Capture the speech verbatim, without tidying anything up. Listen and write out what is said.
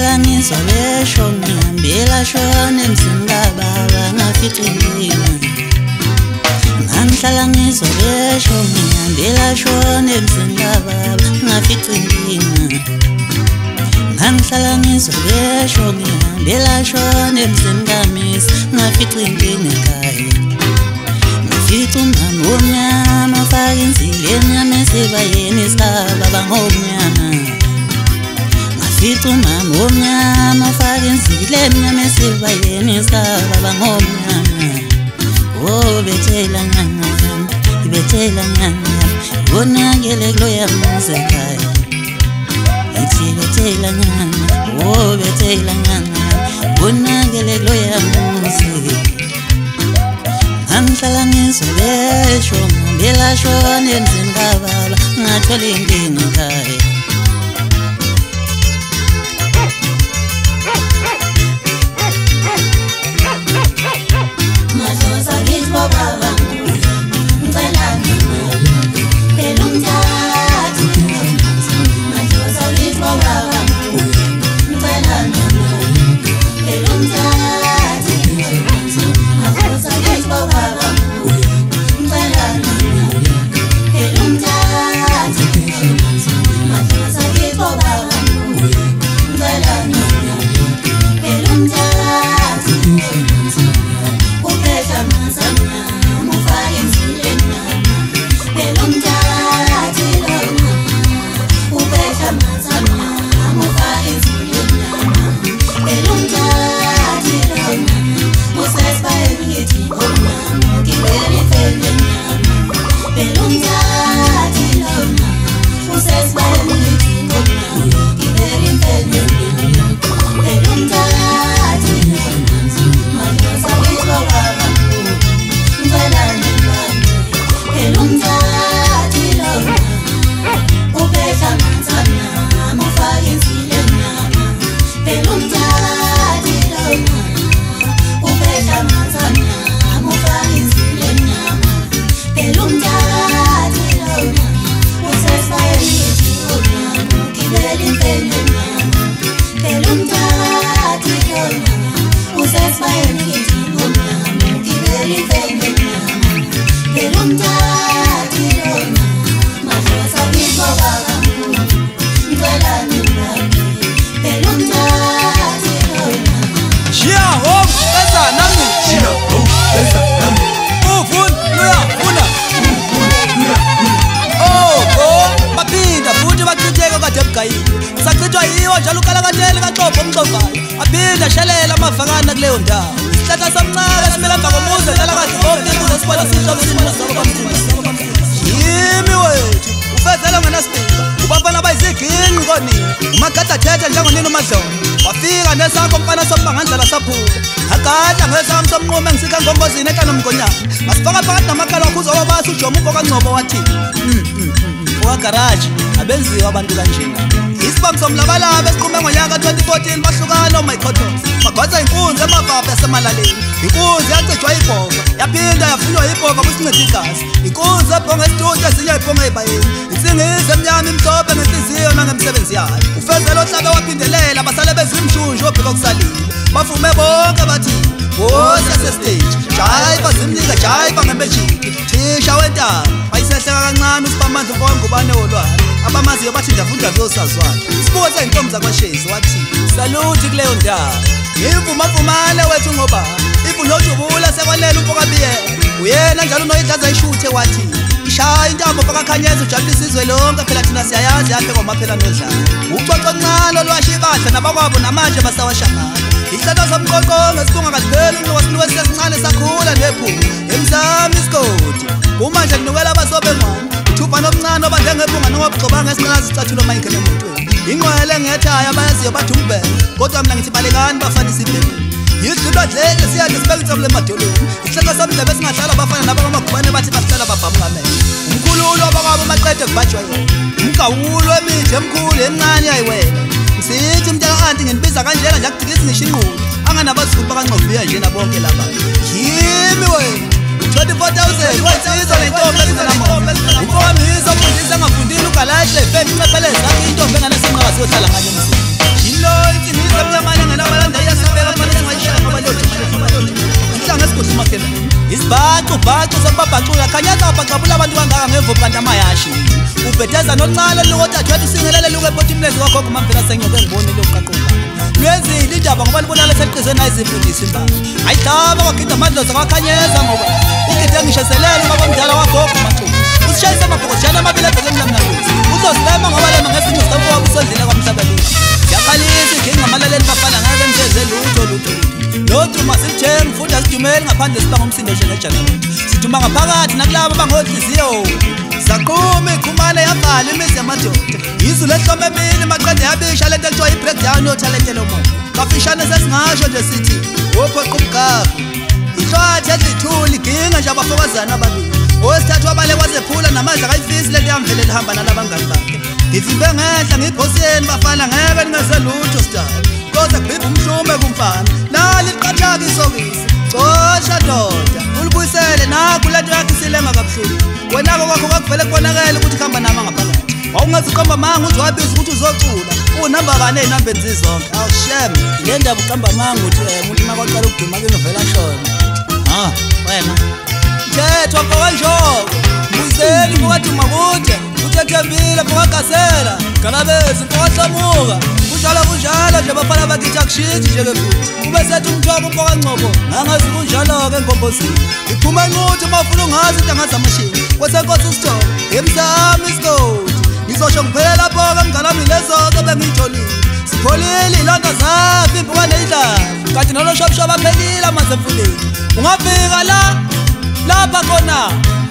Ngihlala ngizwa besho ngihambela shona emzini kababa ngaficingina. Ngihlala ngizwa besho ngihambela shona emzini kababa ngaficingina. Ngihlala ngizwa besho ngihambela shona emzini kamisi ngaficingina ekhaya. Ngafica umama omnyama faka inzileni yami esibayeni sikababa ngomnyama. Ngafica umama omnyama faka inzileni yami esibayeni sikababa ngomnyama. Oh bethela nyanga yami, ibethela nyanga yami, bonakele kulo yamuze ekhaya. Ithi bethela nyanga, oh bethela nyanga yami, bonakele kulo yamuze. Ngihlala ngizwa besho ngihambela shona emzini kababa ngathola inkinga ekhaya. Madlozi akithi bobaba ngicela mina phela umthathu. Madlozi akithi bobaba ngicela mina phela umthathu. Madlozi akithi bobaba ngicela mina phela umthathu. Madlozi akithi bobaba ngicela mina phela umthathu. Uphetha mazanya mufake inzileni yami phela umthathu lona. Uphetha mazanya mufake inzileni yami phela umthathu lona. Usesibayeni ngithi ngomnyama ngibele imfeneni yami phela umthathu lona. Usesibayeni ngithi ngomnyama ngibele imfeneni yami phela umthathu lona. Madlozi akithi bobaba ngicela mina phela umthathu lona. Uphetha mazanya mufake inzileni yami phela umthathu lona. Uphetha mazanya mufake inzileni yami phela umthathu lona. Usesibayeni ngithi ngomnyama ngibele imfeneni yami phela umthathu lona. Usesibayeni ngithi ngomnyama ngibele imfeneni yami phela umthathu lona. Madlozi akithi bobaba ngicela mina phela umthathu lona. Shia home besa nami, shia home besa nami. Ufuna uyafuna. Oh oh baphinda futhi bachitheka kade ebugayini. Sachithwa yiwo njalo ukalakatele kaXhobo umxovayo. Aphinda shelela amavakana kuleyo ndawo. Isihlahla somncaka simela emva komuzi dlala kahle bonke kuze sibone sihloko simona sabo bamthini. Yimi wethu ufezela ngenasibika. Ubafana bayizigini konini. Umagada thethe njengonini uMadlozi. Wafika nesakho mfana sombangandlela saphuka. Agada ngesami somnqume engisika ngombozini ehlano mgonyana. Masifaka phakathi namakhala wakho uzobasa uJomo uMpoka kaNgcobo wathi. Wa garage abenziwa abantu kanjena. Isibam somlabalaba esiqume ngonyaka twenty fourteen bahlukana oMycotos. Bagwaza inkunzi emavapha yasemalaleni. Inkunzi yacijwa ibhova, yaphinda yafunwa ibhova kusincede igazi. Inkunzi ebhonga esitudio ezinye ibhonga ebayeni. Insingizi emnyama imhlophe ngenhliziyo nangemsebenzi yayo. Ufezela ohlabe waphindelela basale bezimshunju obheka okusalile. Bafume bonke bathi wosa sestage. Jayiva zimnika jayiva ngembejiki. Thisha wentaba bayisehleka kancane usibamandla mfowethu ngubane wolwana. Abamaziyo bathi ndafunda vyosazwana. Isibuko seyintombi zakwaShezi wathi saluti kuleyo ndawo. Ngivuma vumane wethu ngoba ifundo ojubula sekwanele uMpoka biyela. Uyena njalo noyidlaza ishuthe wathi ishaya intambo Mpoka Khanyeza ujabulisa izwe lonke phela thina siyayazi yaphe kwamaphela nodlala. Ucoco ncane olwashibadla nabakwabo namanje basawashangana. Isihlahla somqoqo ngesibunga kadibeli inqobo sinuke sesincane sakhula nephunga. Emzami isigodi kumanje nginukela abasobe ngwane. Thupa nomncane obandengephunga nobugxobanga esinazi isicathulo mayingene emotweni. Ingqwele ngethaya bayaziyo bathi umbhele kodwa mina ngithi balekani bafanisa ibhele. Yidlula dlele siyade sibeke insabule emadolweni. Isihlahla somdlebe singadlala abafana nabangumagubane bathi basihlala babhamngamela. Umkhululo abakwabo maqede kubajwa yena. Umgawulo emithi emkhulu encane yayiwela. Sithi mntaka anti ngenibiza kanjena nje akudikisi ngisho inqulu. Anganabasipha kaNgcobo nje bonke laba. Yimi wena. twenty-four thousand wethizo lentombi ezinamona. Umfowamisa ufundisa ngafundile ugalahle femi cepheleza intombi engane sinqaba siyohlala nganye emzini. Yilo insingizo abantu kangaka ngemvu kanti amayashi ubhedeza noncane lukodadewethu singelele luke epotimlezi kwagogo mamvela senyoke ngibone lokuqaqoba lwenzile indaba ngoba libona leseliqizwe nayo izifundisa imbala ayidaba kwagida amadlozi akakhanyeza ngoba ugide ngisheselele ngoba mdala kwagogo macuba usishayise amabhokojana amabili ebheke mnamnakuzi uzosilema ngoba lema ngesinye isitopo wabo usondlile kwamhlabeleni ngiyaqalisa inkinga amalaleli bafana ngeke nithenze lutho lutho lutho masilithengi futhi asidumeli ngaphandle siba ngomsindo njengejanani siduma ngaphakathi nakulabo abangohliziyo saquma iqhumane yabhala imizi yamadoda izulu lehlome emini maqede yabisha lento ekuthiwa i-breakdown yothalente lomoya kafishane sesingasho nje sithi ophoqa ubugaba ihlwathi edlithuli iginga nje abafokazana ababili owesithathu wabale kwazephula namandla kayifisi lento yamvele lihamba nalabangani bakhe ngivimbe ngehla ngiphoseni bafana ngeke ningeselutho sidala kodwa kubhibha umhlume kumfana nali liqathaka isokisi cosha doda ulibuyisele nakho lento yakhe isilenga kabuhlungu wena-ko kwakho kwakuvele kubonakele ukuthi kuhamba nama ngaphakathi wawungaziqamba manga uthi wabiza ukuthi uzocula unamba bane ey'nambeni zizonke awushem le ndaba uqamba manga uthi um umuntu makwaqala ukuduma kunovela shona ha wena mthethwa mfokanjoko mbuyiseni mfokaduma kude uthethembile mfokagasela galabezi mfokahlamuka kunjalo kunjalo nje bafana bakithi akushintshi njekefuthi kube sethi umthoko umfokancoko nangazi kunjalo-ke engombosini iphuma enquthi uma ufuna ungazi into angazi amashini kwesenkosi usithoba emsami isigodi ngizosho ngiphelela lapho-ke mnganami lezozo bengiyitholile sipholile ilonda zaphi impukane idlala kanti noloshobishoba aphelile amanzi emfuleni ungafika la lapha khona